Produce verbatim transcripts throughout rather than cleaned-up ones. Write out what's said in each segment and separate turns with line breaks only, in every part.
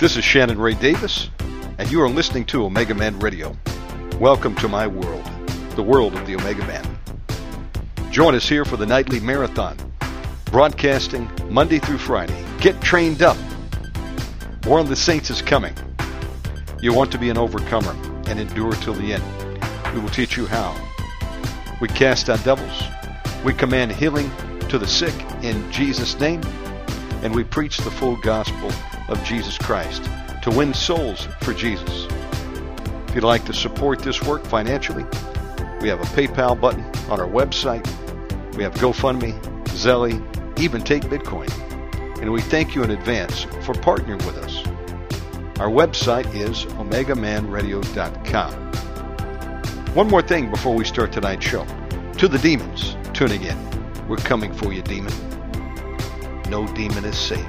This is Shannon Ray Davis, and you are listening to Omega Man Radio. Welcome to my world, the world of the Omega Man. Join us here for the nightly marathon, broadcasting Monday through Friday. Get trained up. War of the Saints is coming. You want to be an overcomer and endure till the end. We will teach you how. We cast out devils. We command healing to the sick in Jesus' name. And we preach the full gospel of Jesus Christ to win souls for Jesus. If you'd like to support this work financially, we have a PayPal button on our website. We have GoFundMe, Zelle, even Take Bitcoin. And we thank you in advance for partnering with us. Our website is omega man radio dot com. One more thing before we start tonight's show. To the demons tuning in, we're coming for you, demon. No demon is safe.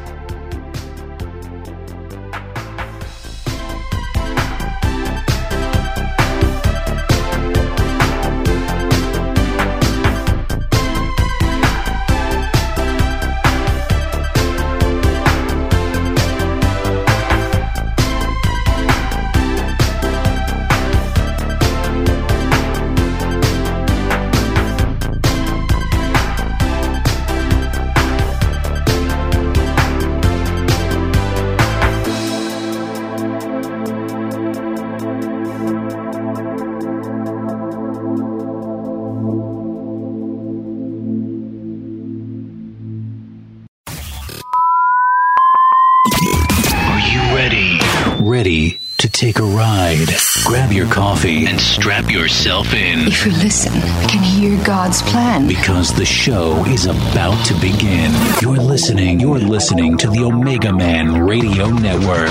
Take a ride, grab your coffee, and strap yourself in.
If you listen, you can hear God's plan.
Because the show is about to begin. You're listening, you're listening to the Omega Man Radio Network.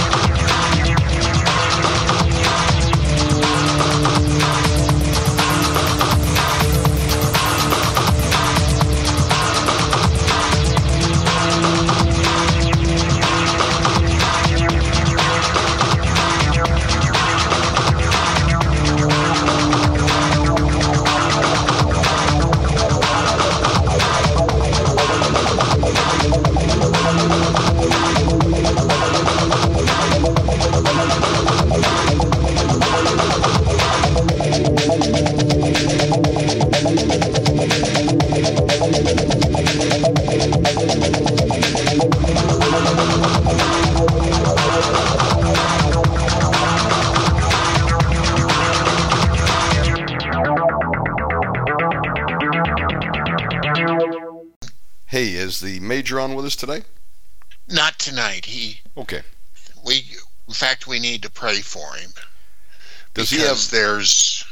On with us today?
Not tonight. He
okay.
We, in fact, we need to pray for him.
Does
because
he have?
There's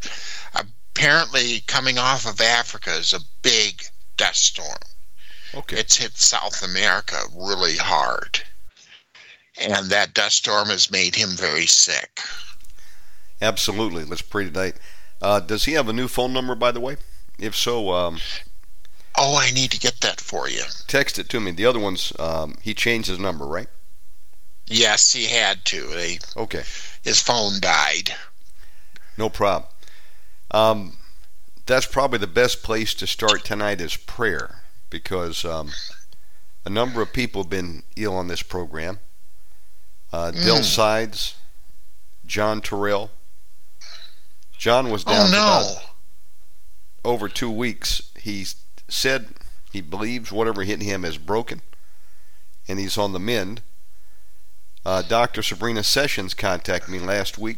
apparently coming off of Africa is a big dust storm.
Okay.
It's hit South America really hard, and that dust storm has made him very sick.
Absolutely. Let's pray tonight. Uh, does he have a new phone number, by the way? If so, um,
oh, I need to get that for you.
Text it to me. The other one's, um, he changed his number, right?
Yes, he had to. They,
okay.
His phone died.
No problem. Um, that's probably the best place to start tonight is prayer, because um, a number of people have been ill on this program. Uh, mm. Del Sides, John Terrell. John was down
oh, no.
for about over two weeks. He's said he believes whatever hit him is broken, and he's on the mend. Uh, Doctor Sabrina Sessions contacted me last week.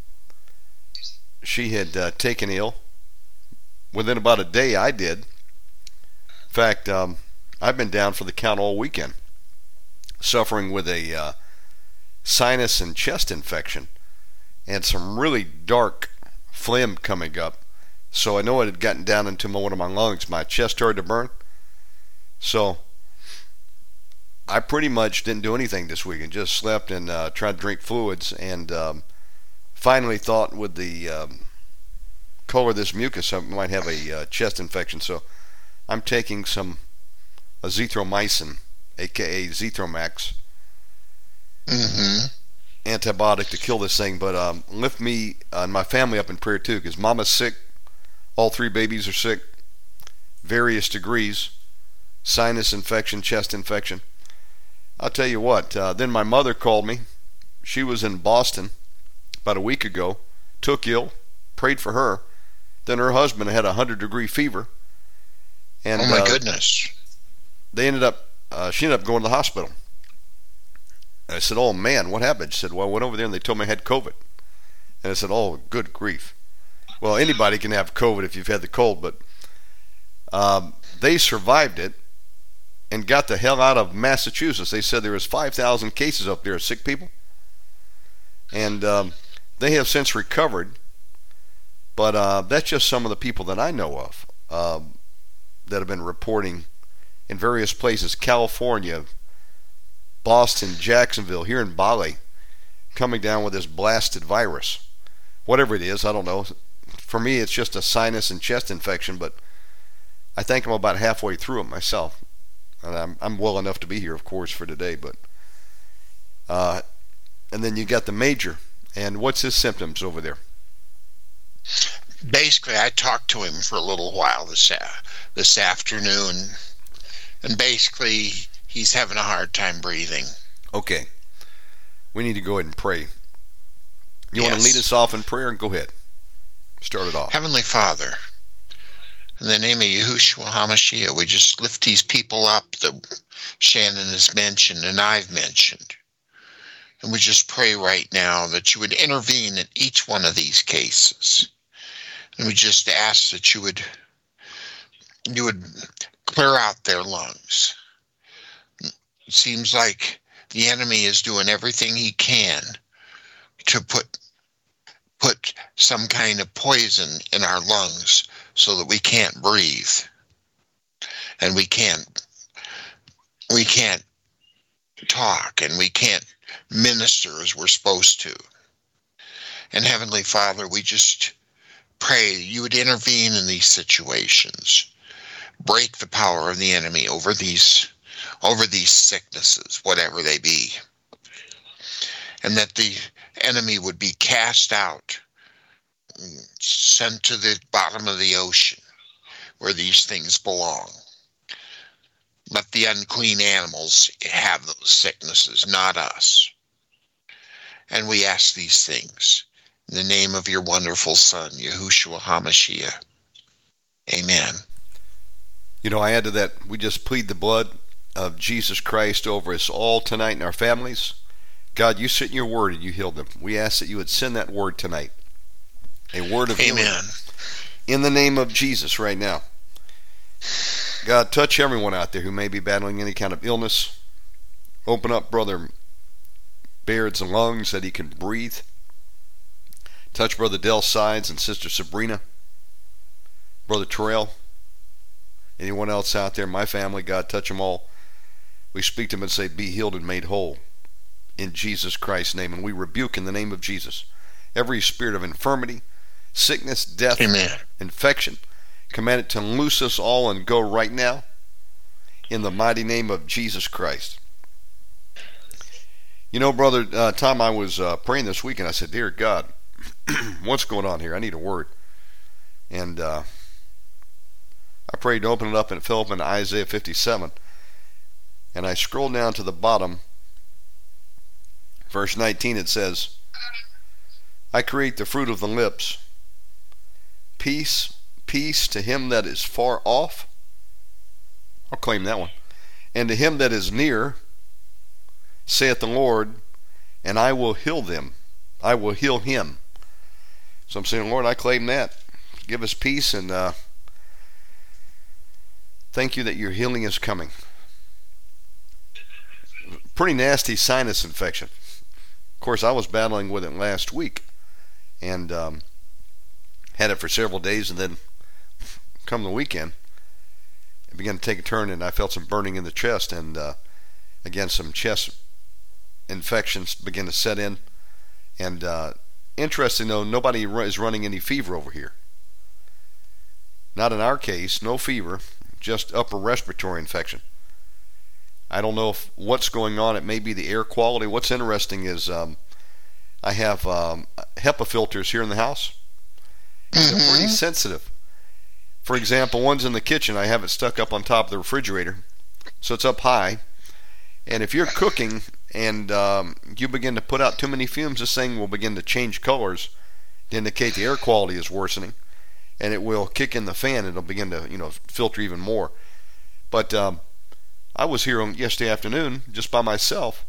She had uh, taken ill. Within about a day, I did. In fact, um, I've been down for the count all weekend, suffering with a uh, sinus and chest infection, and some really dark phlegm coming up. So I know it had gotten down into my, one of my lungs. My chest started to burn. So I pretty much didn't do anything this weekend. Just slept and uh, tried to drink fluids. And um, finally thought with the um, color of this mucus, I might have a uh, chest infection. So I'm taking some azithromycin, a k a. Zithromax.
Mm-hmm.
Antibiotic to kill this thing. But um, lift me and my family up in prayer too, because Mama's sick. All three babies are sick, various degrees, sinus infection, chest infection. I'll tell you what, uh, then my mother called me. She was in Boston about a week ago, took ill, prayed for her. Then her husband had a hundred degree fever. And,
oh my
uh,
goodness.
They ended up, uh, she ended up going to the hospital. And I said, oh man, what happened? She said, well, I went over there and they told me I had COVID. And I said, oh, good grief. Well, anybody can have COVID if you've had the cold, but um, they survived it and got the hell out of Massachusetts. They said there was five thousand cases up there of sick people. And um, they have since recovered. But uh, that's just some of the people that I know of uh, that have been reporting in various places. California, Boston, Jacksonville, here in Bali, coming down with this blasted virus. Whatever it is, I don't know. For me, it's just a sinus and chest infection, but I think I'm about halfway through it myself. And I'm, I'm well enough to be here, of course, for today. But uh, and then you got the major. And what's his symptoms over there?
Basically, I talked to him for a little while this, uh, this afternoon, and basically, he's having a hard time breathing.
Okay. We need to go ahead and pray. You
Yes.
want to lead us off in prayer? Go ahead. Start it off.
Heavenly Father, in the name of Yahushua HaMashiach, we just lift these people up that Shannon has mentioned and I've mentioned. And we just pray right now that you would intervene in each one of these cases. And we just ask that you would you would clear out their lungs. It seems like the enemy is doing everything he can to put put some kind of poison in our lungs so that we can't breathe. And we can't we can't talk and we can't minister as we're supposed to. And Heavenly Father, we just pray you would intervene in these situations. Break the power of the enemy over these over these sicknesses, whatever they be. And that the enemy would be cast out, sent to the bottom of the ocean where these things belong. Let the unclean animals have those sicknesses, not us. And we ask these things in the name of your wonderful Son, Yahushua HaMashiach. Amen.
You know, I add to that, we just plead the blood of Jesus Christ over us all tonight and our families. God, you sent your word and you healed them. We ask that you would send that word tonight. A word of healing.
Amen.
In the name of Jesus right now. God, touch everyone out there who may be battling any kind of illness. Open up Brother Baird's lungs that he can breathe. Touch Brother Dell's sides and Sister Sabrina. Brother Terrell. Anyone else out there, my family, God, touch them all. We speak to them and say, be healed and made whole in Jesus Christ's name. And we rebuke in the name of Jesus every spirit of infirmity, sickness, death,
Amen.
infection. Command it to loose us all and go right now in the mighty name of Jesus Christ. You know, Brother uh, Tom, I was uh, praying this week and I said, dear God, what's going on here? I need a word. And uh, I prayed to open it up and it fell open to Isaiah fifty-seven. And I scrolled down to the bottom, verse nineteen, it says, I create the fruit of the lips, peace, peace to him that is far off. I'll claim that one. And to him that is near, saith the Lord, and I will heal them. I will heal him. So I'm saying, Lord, I claim that. Give us peace, and uh, thank you that your healing is coming. Pretty nasty sinus infection. Of course, I was battling with it last week, and um, had it for several days, and then come the weekend, it began to take a turn, and I felt some burning in the chest, and uh, again, some chest infections began to set in. And uh, interesting, though, nobody is running any fever over here. Not in our case, no fever, just upper respiratory infection. I don't know if what's going on. It may be the air quality. What's interesting is um, I have um, HEPA filters here in the house. Mm-hmm. They're pretty sensitive. For example, one's in the kitchen. I have it stuck up on top of the refrigerator, so it's up high. And if you're cooking and um, you begin to put out too many fumes, this thing will begin to change colors to indicate the air quality is worsening, and it will kick in the fan and it'll begin to, you know, filter even more. But um, I was here on yesterday afternoon just by myself,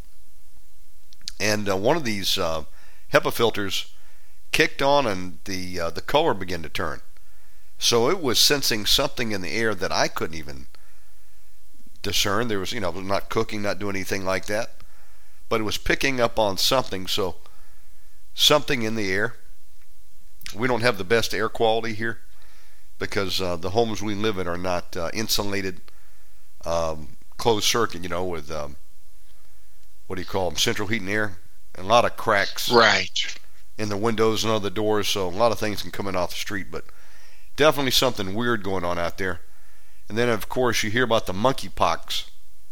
and uh, one of these uh, HEPA filters kicked on, and the uh, the color began to turn. So it was sensing something in the air that I couldn't even discern. There was, you know, not cooking, not doing anything like that, but it was picking up on something. So something in the air. We don't have the best air quality here because uh, the homes we live in are not uh, insulated, um, closed circuit, you know, with um, what do you call them, central heat and air, and a lot of cracks
right
in the windows and other doors, so a lot of things can come in off the street, but definitely something weird going on out there. And then, of course, you hear about the monkeypox.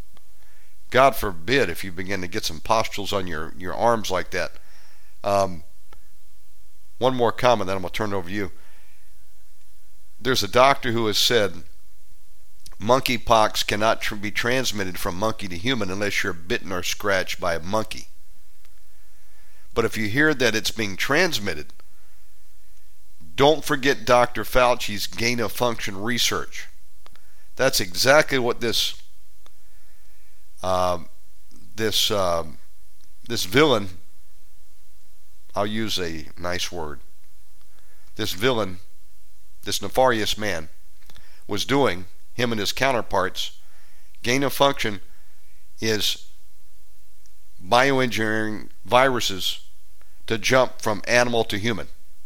God forbid if you begin to get some pustules on your, your arms like that. Um, one more comment, then I'm going to turn it over to you. There's a doctor who has said monkeypox cannot tr- be transmitted from monkey to human unless you're bitten or scratched by a monkey. But if you hear that it's being transmitted, don't forget Doctor Fauci's gain-of-function research. That's exactly what this uh, this uh, this villain, I'll use a nice word, this villain, this nefarious man, was doing, him and his counterparts. Gain-of-function is bioengineering viruses to jump from animal to human.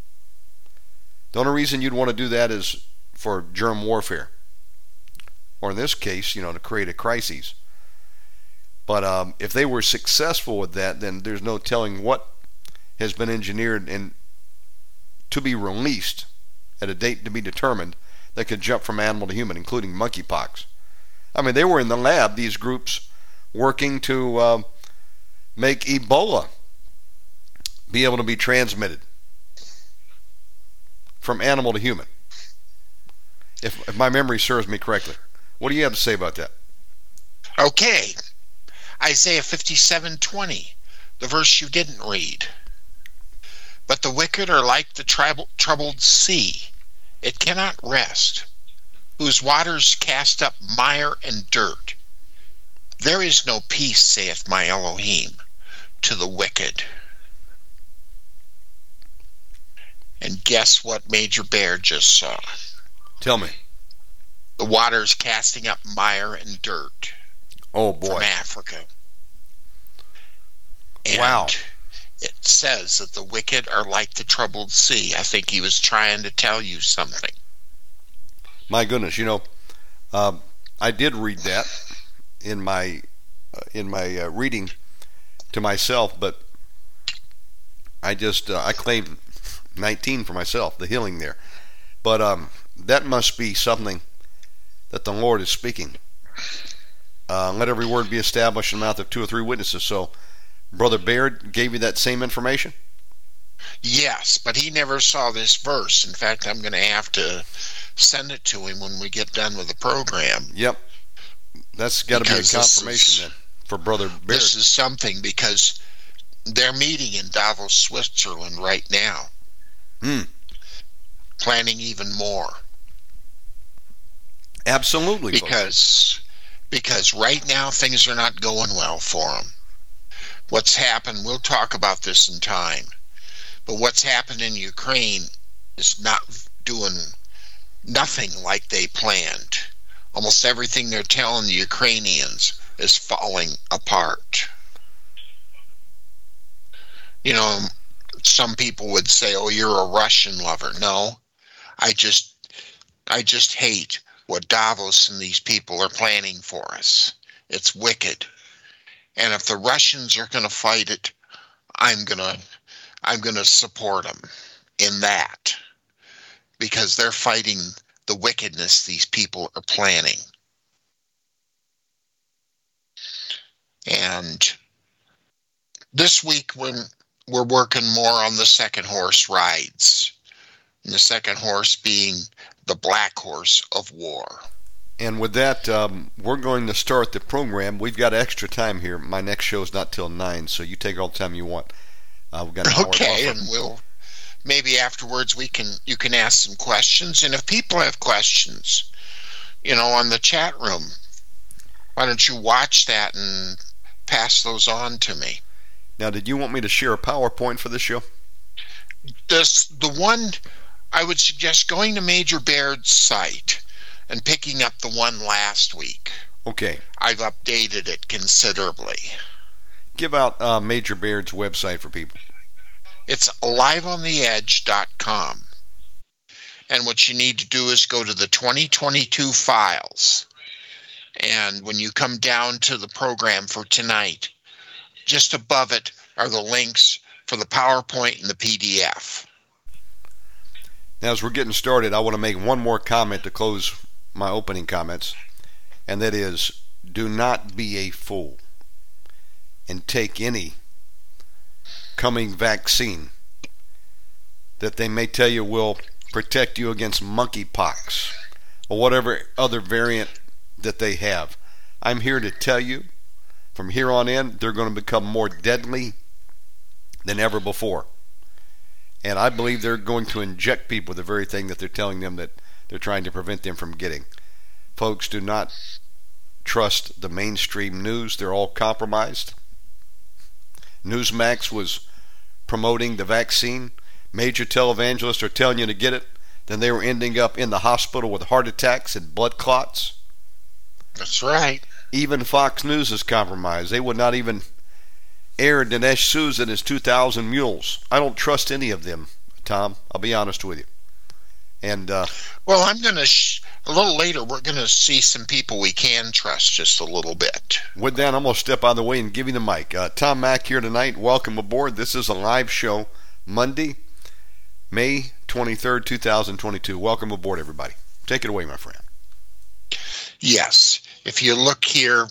The only reason you'd want to do that is for germ warfare, or in this case, you know, to create a crisis. But um, if they were successful with that, then there's no telling what has been engineered and to be released at a date to be determined that could jump from animal to human, including monkeypox. I mean, they were in the lab, these groups, working to uh, make Ebola be able to be transmitted from animal to human, if, if my memory serves me correctly. What do you have to say about that?
Okay. Isaiah fifty-seven twenty, the verse you didn't read. But the wicked are like the tribal, troubled sea. It cannot rest, whose waters cast up mire and dirt. There is no peace, saith my Elohim, to the wicked. And guess what Major Bear just saw?
Tell me.
The waters casting up mire and dirt.
Oh, boy.
From Africa. And
wow.
It says that the wicked are like the troubled sea. I think he was trying to tell you something.
My goodness, you know, um, I did read that in my uh, in my uh, reading to myself, but I just uh, I claimed nineteen for myself, the healing there. But um, that must be something that the Lord is speaking. Uh, let every word be established in the mouth of two or three witnesses. So, Brother Baird gave you that same information?
Yes, but he never saw this verse. In fact, I'm going to have to send it to him when we get done with the program.
Yep. That's got to be a confirmation is, then for Brother Baird.
This is something because they're meeting in Davos, Switzerland right now.
Hmm.
Planning even more.
Absolutely.
Because, because right now things are not going well for them. What's happened, we'll talk about this in time, but what's happened in Ukraine is not doing nothing like they planned. Almost everything they're telling the Ukrainians is falling apart. You know, some people would say, oh, you're a Russian lover. No, I just, I just hate what Davos and these people are planning for us. It's wicked. And if the Russians are going to fight it, I'm going to I'm going to support them in that, because they're fighting the wickedness these people are planning. And this week when we're working more on the second horse rides, and the second horse being the black horse of war.
And with that, um, we're going to start the program. We've got extra time here. My next show is not till nine, so you take all the time you want. Uh, we've got an hour
okay,
buffer.
And we'll maybe afterwards we can you can ask some questions. And if people have questions, you know, on the chat room, why don't you watch that and pass those on to me?
Now, did you want me to share a PowerPoint for this show?
This the one I would suggest going to Major Baird's site and picking up the one last week.
Okay.
I've updated it considerably.
Give out uh, Major Baird's website for people.
It's alive on the edge dot com. And what you need to do is go to the twenty twenty-two files. And when you come down to the program for tonight, just above it are the links for the PowerPoint and the P D F.
Now, as we're getting started, I want to make one more comment to close my opening comments, and that is, do not be a fool and take any coming vaccine that they may tell you will protect you against monkeypox or whatever other variant that they have. I'm here to tell you, from here on in, they're going to become more deadly than ever before. And I believe they're going to inject people with the very thing that they're telling them that they're trying to prevent them from getting. Folks, do not trust the mainstream news. They're all compromised. Newsmax was promoting the vaccine. Major televangelists are telling you to get it. Then they were ending up in the hospital with heart attacks and blood clots.
That's right.
Even Fox News is compromised. They would not even air Dinesh D'Souza and his two thousand mules. I don't trust any of them, Tom. I'll be honest with you. And uh,
well, I'm going to, sh- a little later, we're going to see some people we can trust just a little bit.
With that, I'm going to step out of the way and give you the mic. Uh, Tom Mack here tonight. Welcome aboard. This is a live show, Monday, May twenty-third, twenty twenty-two. Welcome aboard, everybody. Take it away, my friend.
Yes. If you look here,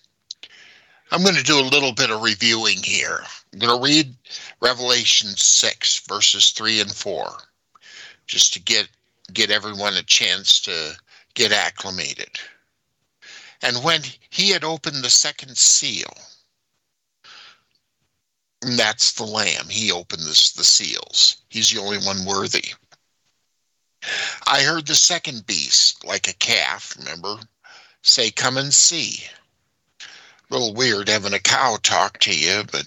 I'm going to do a little bit of reviewing here. I'm going to read Revelation six, verses three and four, just to get get everyone a chance to get acclimated. And when he had opened the second seal, and that's the Lamb, he opened this, the seals. He's the only one worthy. I heard the second beast, like a calf, remember, say, "Come and see." A little weird having a cow talk to you, but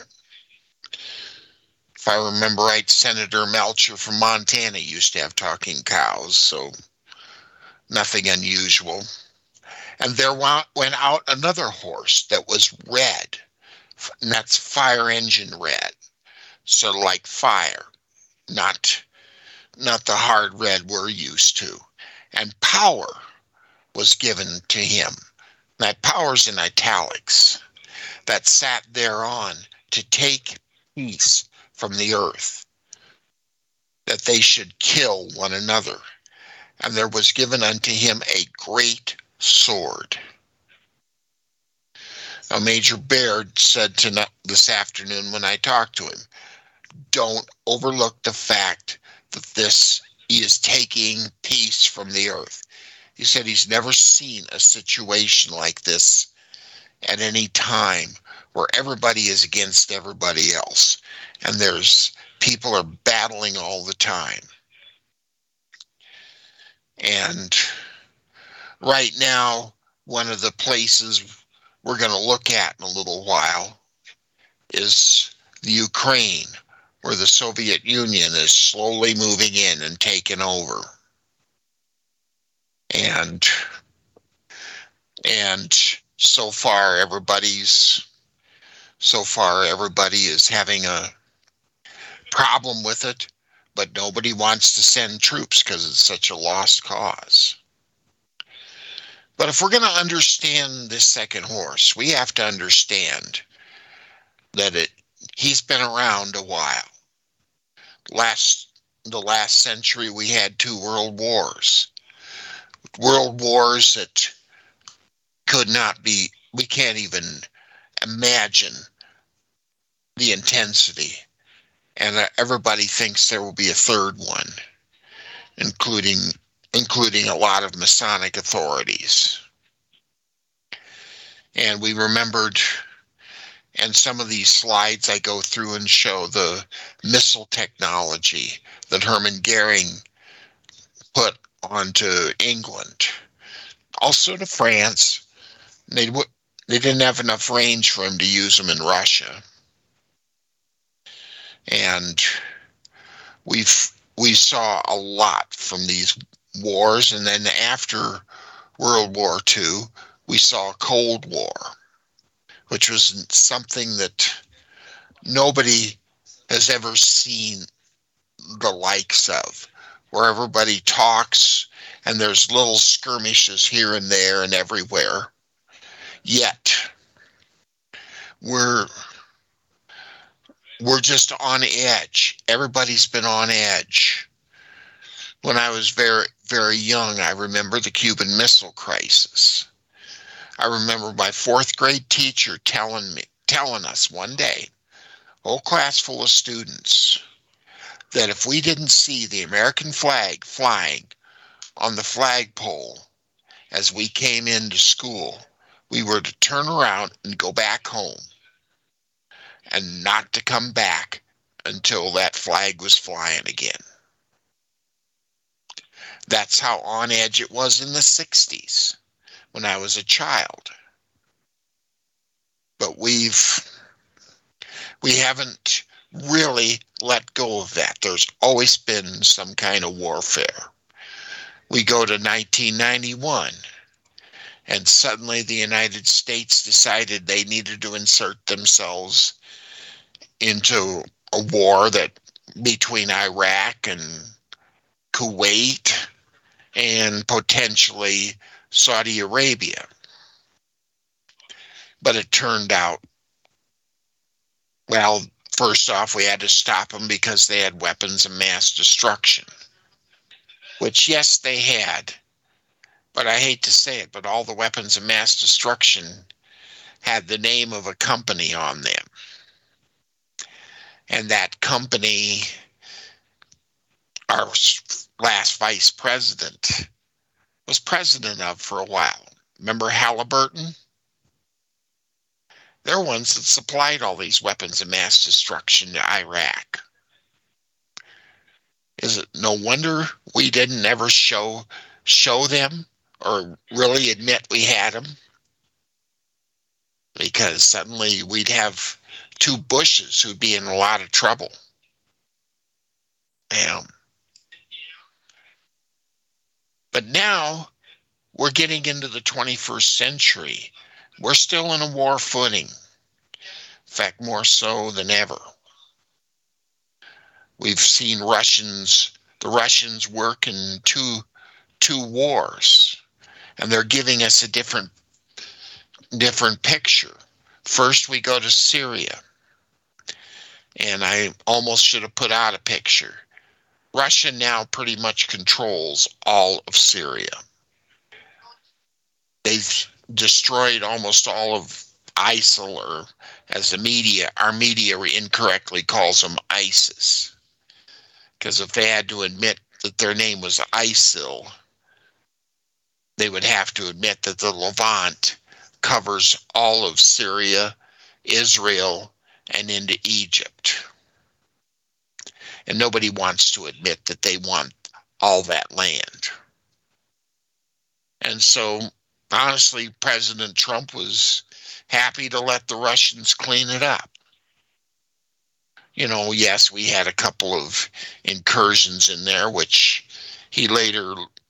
if I remember right, Senator Melcher from Montana used to have talking cows, so nothing unusual. And there went out another horse that was red, and that's fire engine red, sort of like fire, not, not the hard red we're used to. And power was given to him. That power's in italics. That sat thereon to take peace from the earth, that they should kill one another. And there was given unto him a great sword. Now, Major Baird said to this afternoon when I talked to him, don't overlook the fact that this he is taking peace from the earth. He said he's never seen a situation like this at any time where everybody is against everybody else. And there's people are battling all the time. And right now, one of the places we're going to look at in a little while is the Ukraine, where the Soviet Union is slowly moving in and taking over. And and so far everybody's so far everybody is having a problem with it, but nobody wants to send troops because it's such a lost cause. But if we're going to understand this second horse, we have to understand that it he's been around a while. Last the last century we had two world wars. World wars that could not be, we can't even imagine the intensity. And uh, everybody thinks there will be a third one, including including a lot of Masonic authorities. And we remembered, and some of these slides I go through and show the missile technology that Hermann Goering put onto England, also to France. They w- they didn't have enough range for him to use them in Russia. And we've we saw a lot from these wars, and then after World War Two, we saw a Cold War, which was something that nobody has ever seen the likes of, where everybody talks and there's little skirmishes here and there and everywhere. Yet we're we're just on edge. Everybody's been on edge. When I was very, very young, I remember the Cuban Missile Crisis. I remember my fourth grade teacher telling me, telling us one day, whole class full of students, that if we didn't see the American flag flying on the flagpole as we came into school, we were to turn around and go back home, and not to come back until that flag was flying again. That's how on edge it was in the sixties when I was a child. But we've we haven't really let go of that. There's always been some kind of warfare. We go to nineteen ninety-one, and suddenly the United States decided they needed to insert themselves into a war that between Iraq and Kuwait and potentially Saudi Arabia. But it turned out, well, first off, we had to stop them because they had weapons of mass destruction, which, yes, they had. But I hate to say it, but all the weapons of mass destruction had the name of a company on them. And that company, our last vice president, was president of for a while. Remember Halliburton? They're ones that supplied all these weapons of mass destruction to Iraq. Is it no wonder we didn't ever show show them or really admit we had them? Because suddenly we'd have two Bushes who'd be in a lot of trouble. Um, but now we're getting into the twenty-first century. We're still in a war footing. In fact, more so than ever. We've seen Russians, the Russians work in two, two wars, and they're giving us a different, different picture. First, we go to Syria, and I almost should have put out a picture. Russia now pretty much controls all of Syria. They've destroyed almost all of ISIL, or as the media, our media incorrectly calls them ISIS. Because if they had to admit that their name was ISIL, they would have to admit that the Levant covers all of Syria, Israel, and into Egypt. And nobody wants to admit that they want all that land. And so, honestly, President Trump was happy to let the Russians clean it up. You know, yes, we had a couple of incursions in there, which he later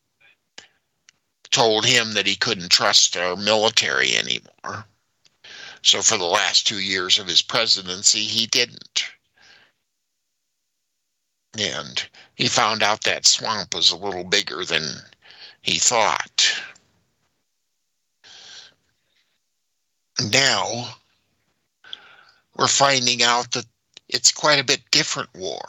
told him that he couldn't trust our military anymore. So for the last two years of his presidency, he didn't. And he found out that swamp was a little bigger than he thought. Now, we're finding out that it's quite a bit different war.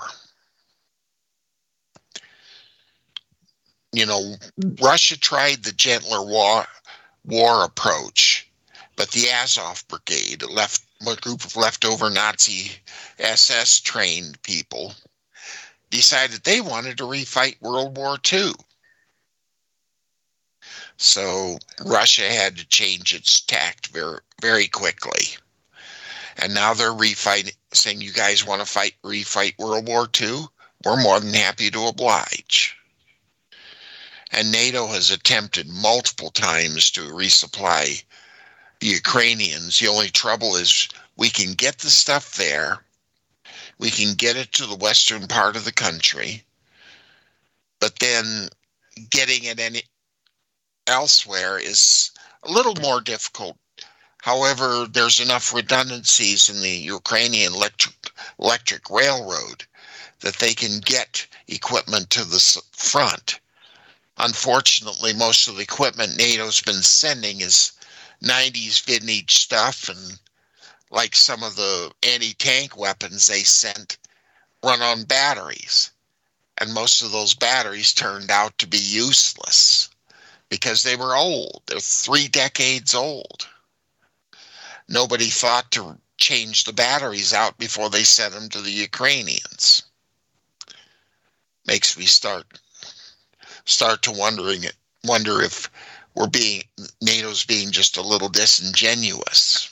You know, Russia tried the gentler war, war approach, but the Azov Brigade, a, left, a group of leftover Nazi S S-trained people, decided they wanted to refight World War Two. So Russia had to change its tact very, very quickly. And now they're refighting, saying, you guys want to fight, refight World War Two? We're more than happy to oblige. And NATO has attempted multiple times to resupply the Ukrainians. The only trouble is we can get the stuff there. We can get it to the western part of the country. But then getting it any elsewhere is a little more difficult. However, there's enough redundancies in the Ukrainian electric, electric railroad that they can get equipment to the front. Unfortunately, most of the equipment NATO's been sending is nineties vintage stuff, and like some of the anti-tank weapons they sent run on batteries. And most of those batteries turned out to be useless because they were old. They're three decades old. Nobody thought to change the batteries out before they sent them to the Ukrainians. Makes me start start to wondering wonder if we're being NATO's being just a little disingenuous.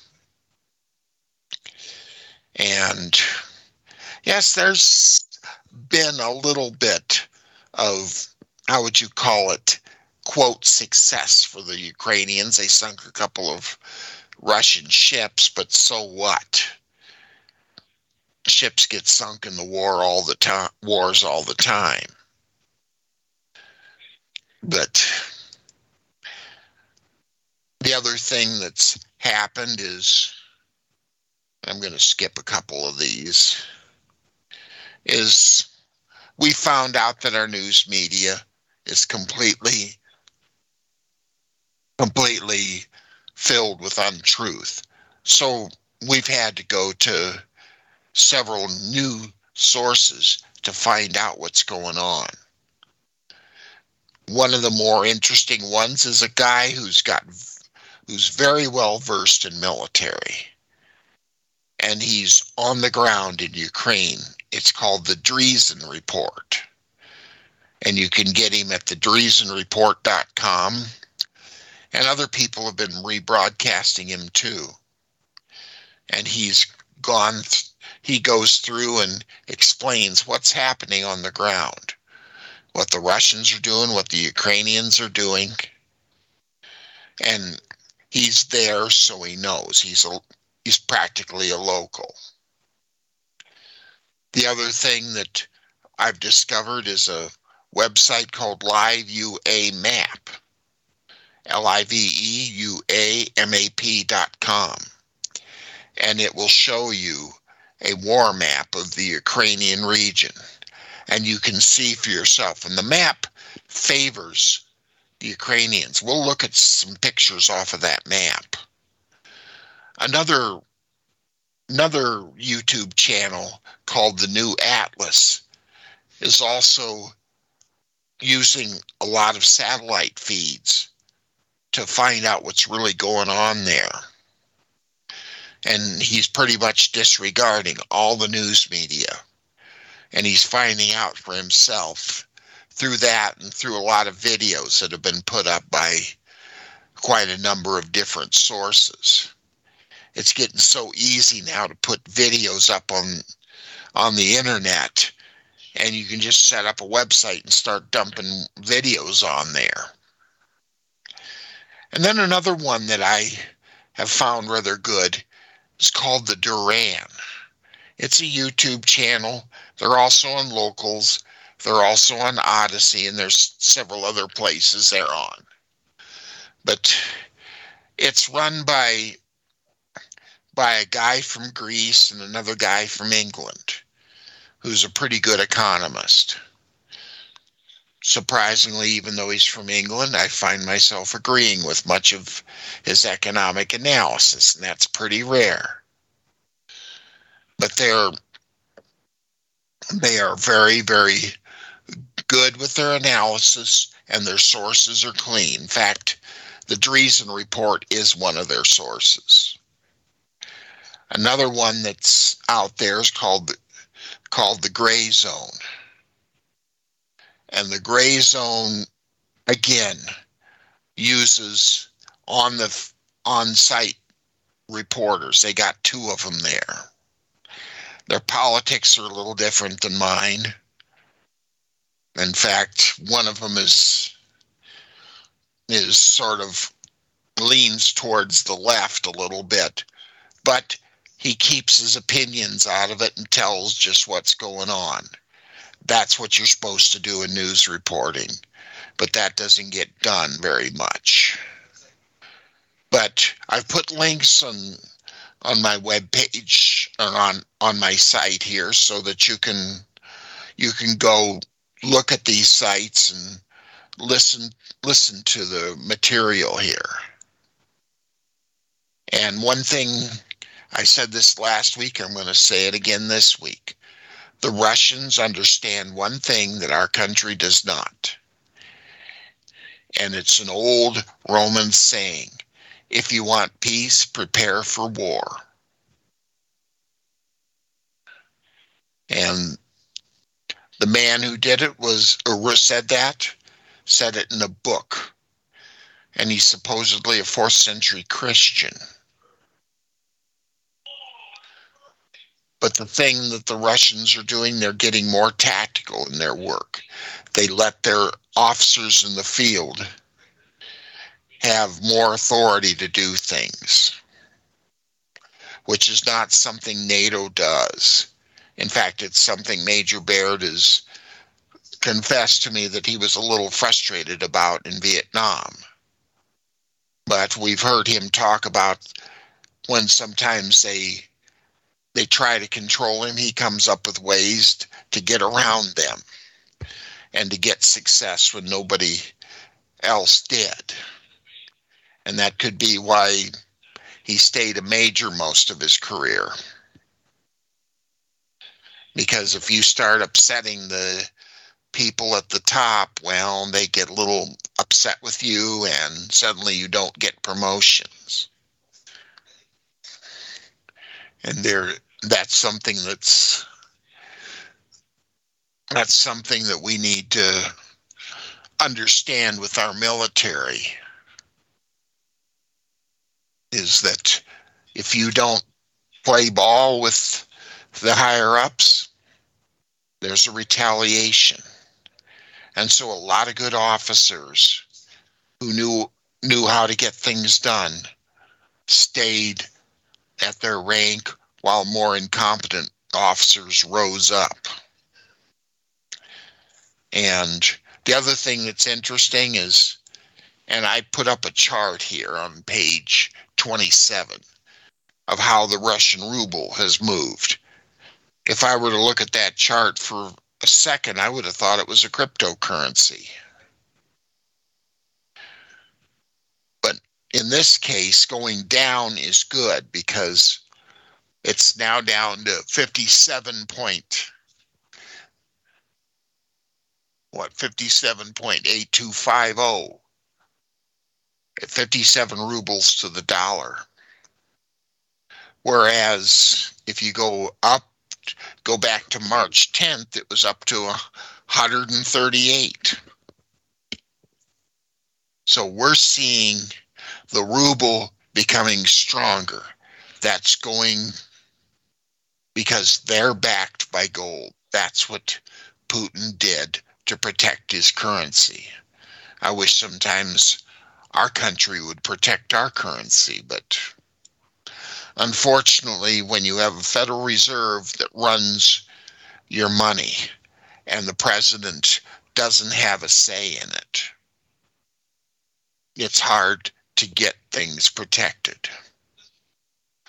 And yes, there's been a little bit of, how would you call it, quote, success for the Ukrainians. They sunk a couple of Russian ships, but so what? Ships get sunk in the war all the time, wars all the time. But the other thing that's happened is, I'm going to skip a couple of these, is we found out that our news media is completely, completely filled with untruth. So we've had to go to several new sources to find out what's going on. One of the more interesting ones is a guy who's got, who's very well versed in military. And he's on the ground in Ukraine. It's called the Dreesen Report. And you can get him at the dreesen report dot com. And other people have been rebroadcasting him too. And he's gone, th- he goes through and explains what's happening on the ground. What the Russians are doing, what the Ukrainians are doing. And he's there, so he knows. He's a, he's practically a local. The other thing that I've discovered is a website called Live U A Map. L I V E U A M A P dot com. And it will show you a war map of the Ukrainian region. And you can see for yourself. And the map favors the Ukrainians. We'll look at some pictures off of that map. Another, another YouTube channel called The New Atlas is also using a lot of satellite feeds to find out what's really going on there. And he's pretty much disregarding all the news media. And he's finding out for himself through that and through a lot of videos that have been put up by quite a number of different sources. It's getting so easy now to put videos up on on the internet, and you can just set up a website and start dumping videos on there. And then another one that I have found rather good is called the Duran. It's a YouTube channel. They're also on Locals. They're also on Odyssey, and there's several other places they're on. But it's run by, by a guy from Greece and another guy from England who's a pretty good economist. Surprisingly, even though he's from England, I find myself agreeing with much of his economic analysis, and that's pretty rare. But they're they are very, very good with their analysis, and their sources are clean. In fact, the Dreesen Report is one of their sources. Another one that's out there is called called the Gray Zone. And the Gray Zone, again, uses on the on-site reporters. They got two of them there. Their politics are a little different than mine. In fact, one of them is is sort of leans towards the left a little bit, but he keeps his opinions out of it and tells just what's going on. That's what you're supposed to do in news reporting, but that doesn't get done very much. But I've put links on on my webpage or on, on my site here so that you can you can go look at these sites and listen listen to the material here. And one thing, I said this last week, I'm going to say it again this week. The Russians understand one thing that our country does not. And it's an old Roman saying, if you want peace, prepare for war. And the man who did it was, or said that, said it in a book. And he's supposedly a fourth century Christian. But the thing that the Russians are doing, they're getting more tactical in their work. They let their officers in the field have more authority to do things, which is not something NATO does. In fact, it's something Major Baird has confessed to me that he was a little frustrated about in Vietnam. But we've heard him talk about when sometimes they they try to control him, he comes up with ways to get around them and to get success when nobody else did. And that could be why he stayed a major most of his career. Because if you start upsetting the people at the top, well, they get a little upset with you and suddenly you don't get promotions. And there, that's something that's that's something that we need to understand with our military, is that if you don't play ball with the higher ups, there's a retaliation. And so a lot of good officers who knew knew how to get things done stayed at their rank while more incompetent officers rose up. And the other thing that's interesting is, and I put up a chart here on page twenty-seven of how the Russian ruble has moved. If I were to look at that chart for a second, I would have thought it was a cryptocurrency. But in this case, going down is good because it's now down to fifty-seven point, what, fifty-seven point eight two five zero, at fifty-seven rubles to the dollar. Whereas if you go up, go back to March tenth, it was up to one hundred thirty-eight. So we're seeing the ruble becoming stronger. That's going because they're backed by gold. That's what Putin did to protect his currency. I wish sometimes our country would protect our currency, but unfortunately, when you have a Federal Reserve that runs your money and the president doesn't have a say in it, it's hard to get things protected.